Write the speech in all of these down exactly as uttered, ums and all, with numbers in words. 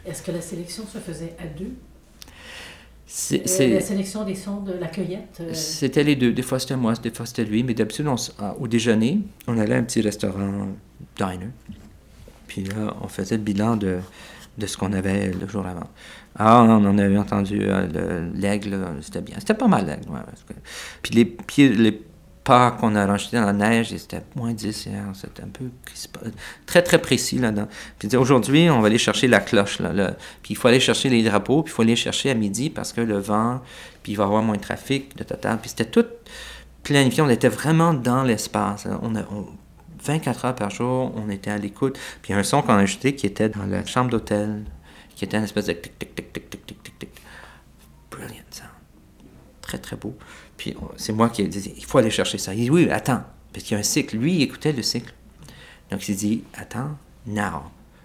Est-ce que la sélection se faisait à deux? C'est, euh, c'est, la sélection des sons de la cueillette? Euh... C'était les deux. Des fois c'était moi, des fois c'était lui. Mais d'habitude, on, au déjeuner, on allait à un petit restaurant diner. Puis là, on faisait le bilan de, de ce qu'on avait le jour avant. Ah, on en avait entendu euh, le, l'aigle, c'était bien. C'était pas mal l'aigle. Ouais, que... Puis les pieds, les pas qu'on a rangés dans la neige, c'était moins dix hier. C'était un peu très, très précis là-dedans. Puis aujourd'hui, on va aller chercher la cloche. Là, là. Puis il faut aller chercher les drapeaux, puis il faut aller chercher à midi parce que le vent, puis il va y avoir moins de trafic, de total. Puis c'était tout planifié. On était vraiment dans l'espace. On a, on, vingt-quatre heures par jour, on était à l'écoute. Puis il y a un son qu'on a ajouté qui était dans la chambre d'hôtel, qui était une espèce de tic, tic, tic, tic, tic, tic, tic, tic. Brilliant sound. Très, très beau. Puis c'est moi qui ai dit, il faut aller chercher ça. Il dit, oui, attends, parce qu'il y a un cycle. Lui, il écoutait le cycle. Donc, il s'est dit, attends, now.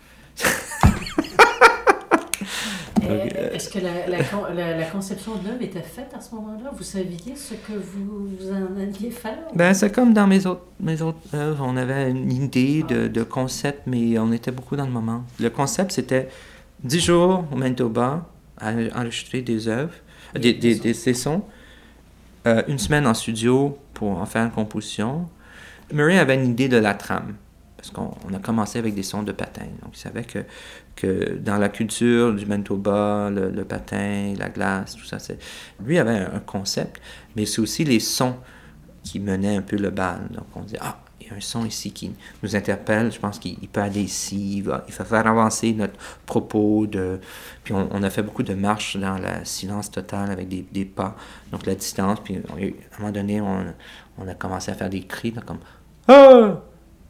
Euh, est-ce que la, la, la, la conception de l'œuvre était faite à ce moment-là? Vous saviez ce que vous, vous en alliez faire? Ben, c'est comme dans mes autres, mes autres œuvres. On avait une idée de, de concept, mais on était beaucoup dans le moment. Le concept, c'était dix jours au Manitoba à enregistrer des œuvres, des, des, des, des sons. Euh, une semaine en studio pour en faire une composition. Murray avait une idée de la trame, parce qu'on on a commencé avec des sons de patin. Donc, il savait que, que dans la culture du Manitoba, le, le patin, la glace, tout ça, c'est... lui avait un, un concept, mais c'est aussi les sons qui menaient un peu le bal. Donc, on dit, ah, il y a un son ici qui nous interpelle, je pense qu'il peut aller ici, il va, il va faire avancer notre propos. De... Puis on, on a fait beaucoup de marches dans le silence total avec des, des pas, donc la distance. Puis on, à un moment donné, on, on a commencé à faire des cris, là, comme « Ah! Ah! »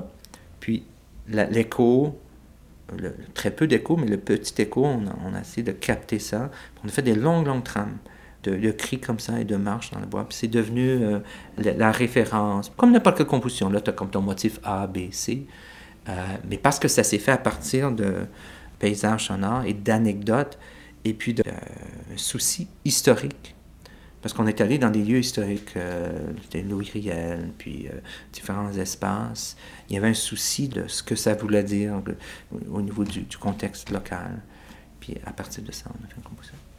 Puis la, l'écho, le, très peu d'écho, mais le petit écho, on a, on a essayé de capter ça. On a fait des longues, longues trames. De, de cris comme ça et de marches dans le bois. Puis c'est devenu euh, la, la référence. Comme n'importe quelle composition, là, tu as comme ton motif A, B, C. Euh, mais parce que ça s'est fait à partir de paysages sonores et d'anecdotes et puis de euh, soucis historiques. Parce qu'on est allé dans des lieux historiques, euh, c'était Louis Riel, puis euh, différents espaces. Il y avait un souci de ce que ça voulait dire de, au niveau du, du contexte local. Puis à partir de ça, on a fait une composition.